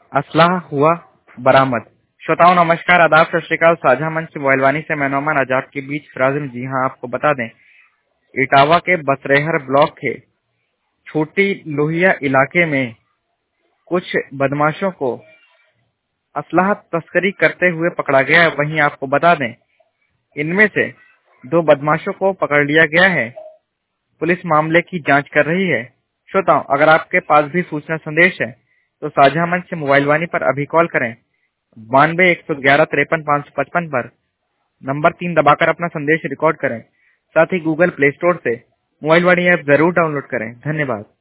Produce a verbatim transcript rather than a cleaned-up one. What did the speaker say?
असलाह हुआ बरामद। श्रोताओं नमस्कार, आदाब, सत श्री अकाल। साझा मंच मोबाइलवानी से मैं नौमान आजाद के बीच फिराजिम। जी हां, आपको बता दें इटावा के बसरेहर ब्लॉक के छोटी लोहिया इलाके में कुछ बदमाशों को असलाह तस्करी करते हुए पकड़ा गया है। वहीं आपको बता दें इनमें से दो बदमाशों को पकड़ लिया गया है। पुलिस मामले की जांच कर रही है। श्रोताओं, अगर आपके पास भी सूचना संदेश है तो साझा मंच से मोबाइल वानी पर अभी कॉल करें बानवे एक सौ ग्यारह तिरपन पाँच सौ पचपन पर। नंबर तीन दबाकर अपना संदेश रिकॉर्ड करें। साथ ही गूगल प्ले स्टोर से मोबाइल वाणी ऐप जरूर डाउनलोड करें। धन्यवाद।